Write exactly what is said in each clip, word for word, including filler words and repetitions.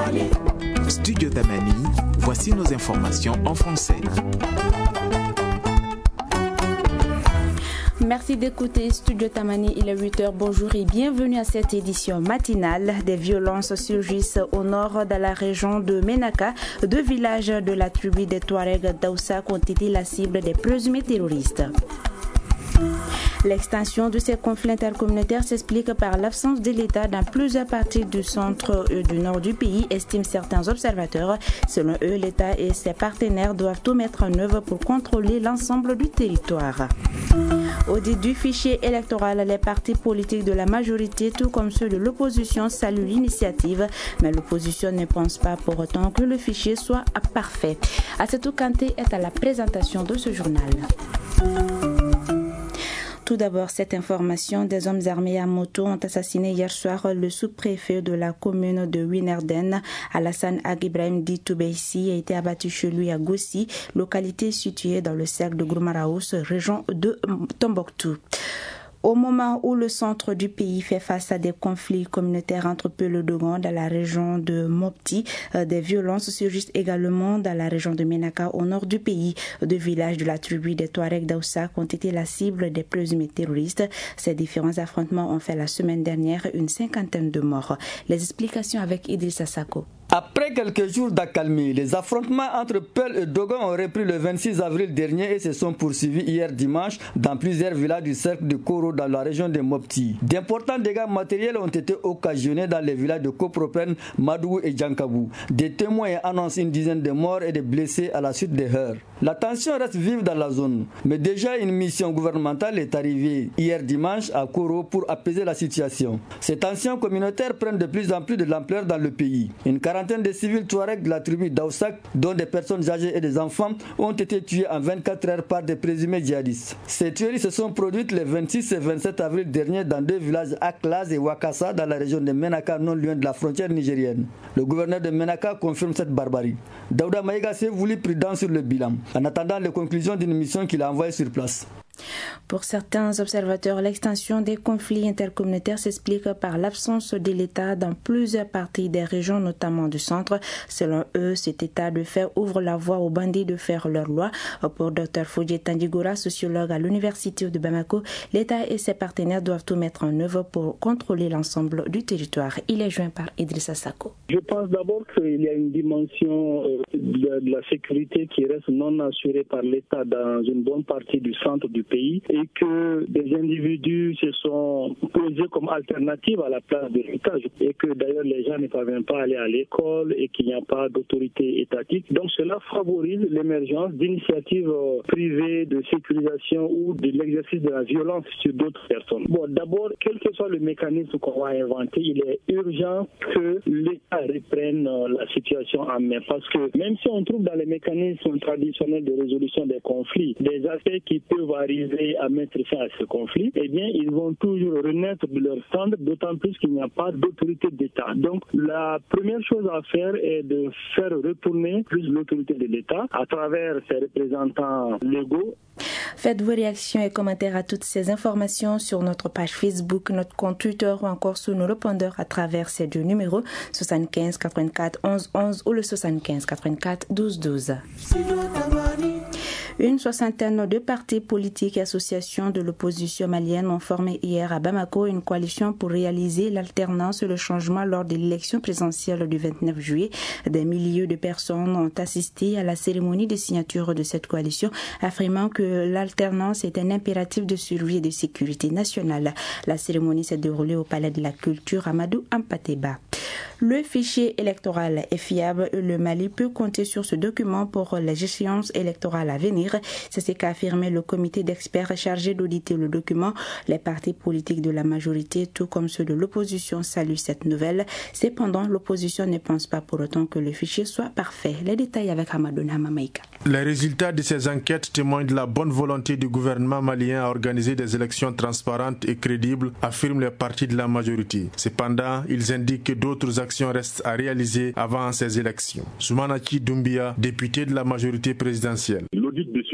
Studio Tamani, voici nos informations en français. Merci d'écouter Studio Tamani, il est huit heures. Bonjour et bienvenue à cette édition matinale. Des violences surgissent au nord de la région de Menaka. Deux villages de la tribu des Touaregs d'Aoussak ont été la cible des présumés terroristes. L'extension de ces conflits intercommunautaires s'explique par l'absence de l'État dans plusieurs parties du centre et du nord du pays, estiment certains observateurs. Selon eux, l'État et ses partenaires doivent tout mettre en œuvre pour contrôler l'ensemble du territoire. Audit du fichier électoral, les partis politiques de la majorité, tout comme ceux de l'opposition, saluent l'initiative, mais l'opposition ne pense pas pour autant que le fichier soit parfait. Assetou Kanté est à la présentation de ce journal. Tout d'abord, cette information, des hommes armés à moto ont assassiné hier soir le sous-préfet de la commune de Winerden, Alassane Agibrahim dit Toubeissi, a été abattu chez lui à Gossi, localité située dans le cercle de Gourmaraous, région de Tombouctou. Au moment où le centre du pays fait face à des conflits communautaires entre Peulh-le-Dogon dans la région de Mopti, euh, des violences surgissent également dans la région de Menaka au nord du pays. Deux villages de la tribu des Touaregs d'Aoussak ont été la cible des présumés terroristes. Ces différents affrontements ont fait la semaine dernière une cinquantaine de morts. Les explications avec Idrissa Sako. Après quelques jours d'accalmie, les affrontements entre Peulh et Dogon ont repris le vingt-six avril dernier et se sont poursuivis hier dimanche dans plusieurs villages du cercle de Koro dans la région de Mopti. D'importants dégâts matériels ont été occasionnés dans les villages de Kopropen, Madou et Djankabou. Des témoins annoncent une dizaine de morts et de blessés à la suite des heurts. La tension reste vive dans la zone, mais déjà une mission gouvernementale est arrivée hier dimanche à Koro pour apaiser la situation. Ces tensions communautaires prennent de plus en plus de l'ampleur dans le pays. Une quarantaine de civils Touaregs de la tribu d'Aoussak, dont des personnes âgées et des enfants, ont été tués en vingt-quatre heures par des présumés djihadistes. Ces tueries se sont produites les vingt-six et vingt-sept avril dernier dans deux villages Aklaz et Wakassa dans la région de Menaka, non loin de la frontière nigérienne. Le gouverneur de Menaka confirme cette barbarie. Daouda Maïga s'est voulu prudent sur le bilan, en attendant les conclusions d'une mission qu'il a envoyée sur place. Pour certains observateurs, l'extension des conflits intercommunautaires s'explique par l'absence de l'État dans plusieurs parties des régions, notamment du centre. Selon eux, cet état de fait ouvre la voie aux bandits de faire leur loi. Pour Dr Fodje Tandigora, sociologue à l'université de Bamako, l'État et ses partenaires doivent tout mettre en œuvre pour contrôler l'ensemble du territoire. Il est joint par Idrissa Sako. Je pense d'abord qu'il y a une dimension de la sécurité qui reste non assurée par l'État dans une bonne partie du centre du pays et que des individus se sont posés comme alternative à la place de l'État et que d'ailleurs les gens ne parviennent pas à aller à l'école et qu'il n'y a pas d'autorité étatique. Donc cela favorise l'émergence d'initiatives privées de sécurisation ou de l'exercice de la violence sur d'autres personnes. Bon, d'abord, quel que soit le mécanisme qu'on va inventer, il est urgent que l'État reprenne la situation en main parce que même si on trouve dans les mécanismes traditionnels de résolution des conflits des aspects qui peuvent arriver à mettre fin à ce conflit, eh bien, ils vont toujours renaître de leur cendre, d'autant plus qu'il n'y a pas d'autorité d'État. Donc, la première chose à faire est de faire retourner plus l'autorité de l'État à travers ses représentants légaux. Faites vos réactions et commentaires à toutes ces informations sur notre page Facebook, notre compte Twitter ou encore sur nos répondeurs à travers ces deux numéros soixante-quinze quatre-vingt-quatre onze onze ou le soixante-quinze quatre-vingt-quatre douze douze. Une soixantaine de partis politiques et associations de l'opposition malienne ont formé hier à Bamako une coalition pour réaliser l'alternance et le changement lors de l'élection présidentielle du vingt-neuf juillet. Des milliers de personnes ont assisté à la cérémonie de signature de cette coalition, affirmant que l'alternance est un impératif de survie et de sécurité nationale. La cérémonie s'est déroulée au Palais de la Culture Amadou Ampateba. Le fichier électoral est fiable et le Mali peut compter sur ce document pour les échéances électorales à venir. C'est ce qu'a affirmé le comité d'experts chargé d'auditer le document. Les partis politiques de la majorité, tout comme ceux de l'opposition, saluent cette nouvelle. Cependant, l'opposition ne pense pas pour autant que le fichier soit parfait. Les détails avec Hamadouna Mamaïka. Les résultats de ces enquêtes témoignent de la bonne volonté du gouvernement malien à organiser des élections transparentes et crédibles, affirment les partis de la majorité. Cependant, ils indiquent que d'autres actions restent à réaliser avant ces élections. Soumanaki Doumbia, député de la majorité présidentielle. L'audit de ce fichier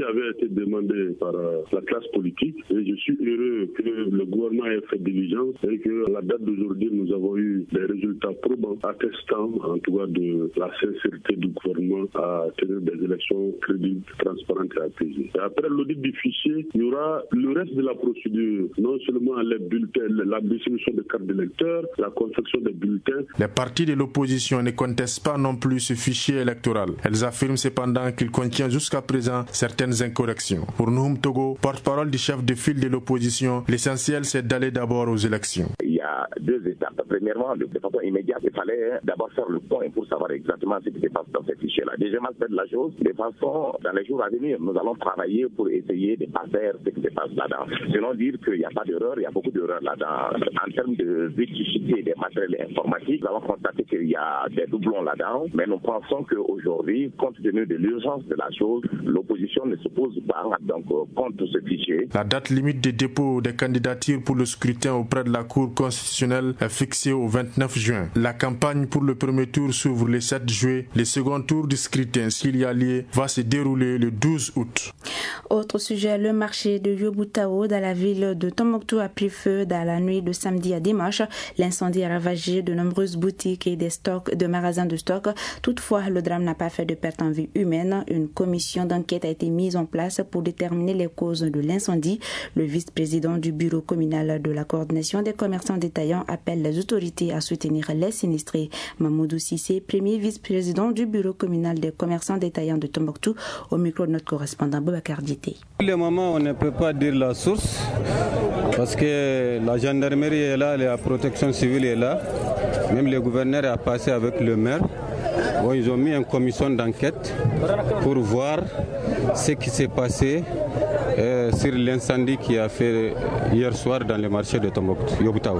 avait été demandé par la classe politique et je suis heureux que le gouvernement ait fait diligence et que à la date d'aujourd'hui nous avons eu des résultats probants attestant en tout cas de la sincérité du gouvernement à tenir des élections crédibles, transparentes et apaisées. Et après l'audit du fichier, il y aura le reste de la procédure, non seulement les bulletins, la distribution des cartes d'électeurs, la confection des bulletins. Les partis de l'opposition ne contestent pas non plus ce fichier électoral. Elles affirment cependant qu'il contient jusqu'à présent certaines incorrections. Pour Nouhoum Togo, porte-parole du chef de file de l'opposition, l'essentiel c'est d'aller d'abord aux élections. Il y a deux étapes. Premièrement, de façon immédiate, il fallait d'abord faire le point pour savoir exactement ce qui se passe dans ces fichiers-là. Deuxièmement, faire la chose de façon, dans les jours à venir, nous allons travailler pour essayer de ne pas faire ce qui se passe là-dedans. Sinon dire qu'il n'y a pas d'erreur, il y a beaucoup d'erreurs là-dedans. En termes de vétusté des matériels informatiques, nous avons constaté qu'il y a des doublons là-dedans, mais nous pensons qu'aujourd'hui, compte tenu de l'urgence de la chose, l'opposition ne se pose pas donc contre ce fichier. La date limite de dépôt des candidatures pour le scrutin auprès de la Cour constitutionnelle est fixée au vingt-neuf juin. La campagne pour le premier tour s'ouvre le sept juillet. Le second tour du scrutin, s'il y a lieu, va se dérouler le douze août. Autre sujet, le marché de Yobutao dans la ville de Tombouctou a pris feu dans la nuit de samedi à dimanche. L'incendie a ravagé de nombreuses boutiques et des stocks, de magasins de stock. Toutefois, le drame n'a pas fait de perte en vie humaine. Une commission d'enquête a été mise en place pour déterminer les causes de l'incendie. Le vice-président du bureau communal de la coordination des commerçants détaillants appelle les autorités à soutenir les sinistrés. Mamoudou Sissé, premier vice-président du bureau communal des commerçants détaillants de Tombouctou, au micro de notre correspondant Boubacar Dité. Pour le moment, on ne peut pas dire la source parce que la gendarmerie est là, la protection civile est là. Même le gouverneur a passé avec le maire. Bon, ils ont mis une commission d'enquête pour voir ce qui s'est passé euh, sur l'incendie qui a fait hier soir dans le marché de Tombouctou, Yobutao.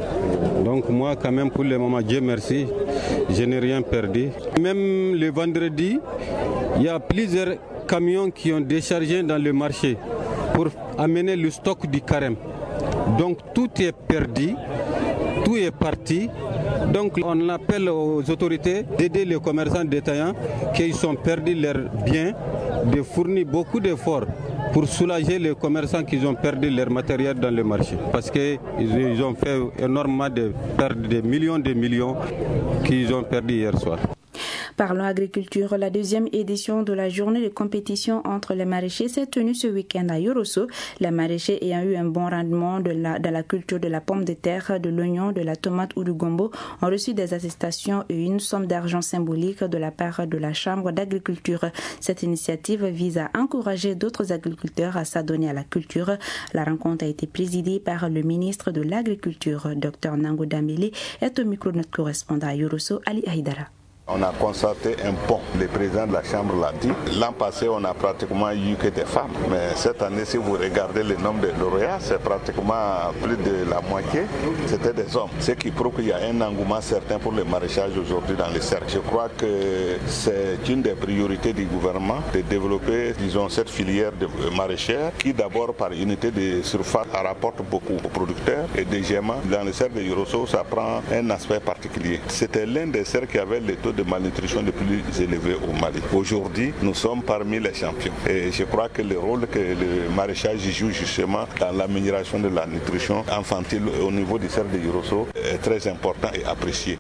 Donc moi, quand même, pour le moment, Dieu merci, je n'ai rien perdu. Même le vendredi, il y a plusieurs camions qui ont déchargé dans le marché pour amener le stock du carême. Donc tout est perdu, tout est parti. Donc on appelle aux autorités d'aider les commerçants détaillants qui ont perdu leurs biens, de fournir beaucoup d'efforts pour soulager les commerçants qui ont perdu leur matériel dans le marché. Parce qu'ils ont fait énormément de pertes, de millions de millions qu'ils ont perdu hier soir. Parlons agriculture. La deuxième édition de la journée de compétition entre les maraîchers s'est tenue ce week-end à Yorosso. Les maraîchers ayant eu un bon rendement de la, dans la culture de la pomme de terre, de l'oignon, de la tomate ou du gombo ont reçu des attestations et une somme d'argent symbolique de la part de la Chambre d'agriculture. Cette initiative vise à encourager d'autres agriculteurs à s'adonner à la culture. La rencontre a été présidée par le ministre de l'Agriculture, Dr Nango Dambélé, est au micro de notre correspondant à Yorosso, Ali Haïdara. On a constaté un pont, le président de la Chambre l'a dit. L'an passé, on a pratiquement eu que des femmes. Mais cette année, si vous regardez le nombre de lauréats, c'est pratiquement plus de la moitié, c'était des hommes. Ce qui prouve qu'il y a un engouement certain pour le maraîchage aujourd'hui dans les cercles. Je crois que c'est une des priorités du gouvernement de développer, disons, cette filière de maraîchère qui, d'abord, par unité de surface, rapporte beaucoup aux producteurs. Et deuxièmement, dans le cercle de Yorosso, ça prend un aspect particulier. C'était l'un des cercles qui avait le taux de malnutrition le plus élevé au Mali. Aujourd'hui, nous sommes parmi les champions. Et je crois que le rôle que le maraîchage joue justement dans l'amélioration de la nutrition infantile au niveau du cercle de Yorosso est très important et apprécié.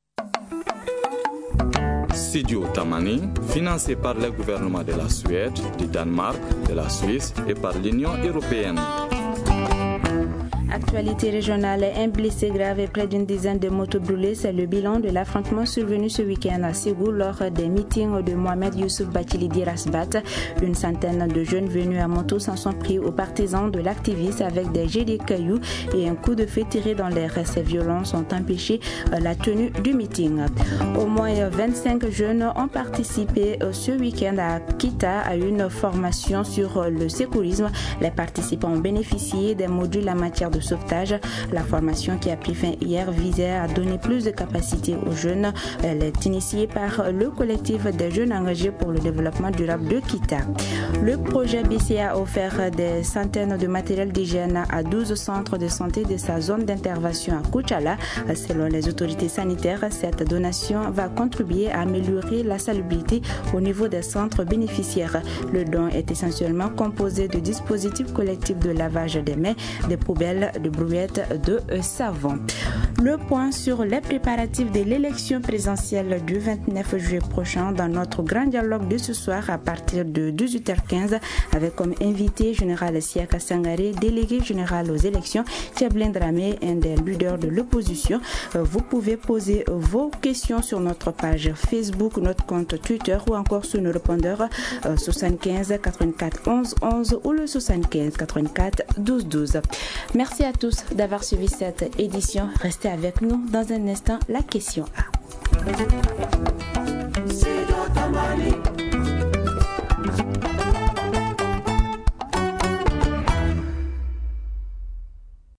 Studio Tamani, financé par le gouvernement de la Suède, du Danemark, de la Suisse et par l'Union européenne. Actualité régionale, un blessé grave et près d'une dizaine de motos brûlées, c'est le bilan de l'affrontement survenu ce week-end à Ségou lors des meetings de Mohamed Youssouf Bathily Rasbat. Une centaine de jeunes venus à moto s'en sont pris aux partisans de l'activiste avec des jets de cailloux et un coup de feu tiré dans l'air. Ces violences ont empêché la tenue du meeting. Au moins vingt-cinq jeunes ont participé ce week-end à Kita à une formation sur le sécurisme. Les participants ont bénéficié des modules en matière de sauvetage sauvetage. La formation qui a pris fin hier visait à donner plus de capacité aux jeunes. Elle est initiée par le collectif des jeunes engagés pour le développement durable de Kita. Le projet B C A a offert des centaines de matériels d'hygiène à douze centres de santé de sa zone d'intervention à Kuchala. Selon les autorités sanitaires, cette donation va contribuer à améliorer la salubrité au niveau des centres bénéficiaires. Le don est essentiellement composé de dispositifs collectifs de lavage des mains, des poubelles, de brouettes, de savon. Le point sur les préparatifs de l'élection présidentielle du vingt-neuf juillet prochain dans notre grand dialogue de ce soir à partir de dix-huit heures quinze avec comme invité général Siaka Sangare, délégué général aux élections, Tchablin Dramé, un des leaders de l'opposition. Vous pouvez poser vos questions sur notre page Facebook, notre compte Twitter ou encore sur nos répondeurs soixante-quinze quatre-vingt-quatre onze onze ou le soixante-quinze quatre-vingt-quatre douze douze. Merci à tous d'avoir suivi cette édition. Restez avec nous dans un instant, la question A.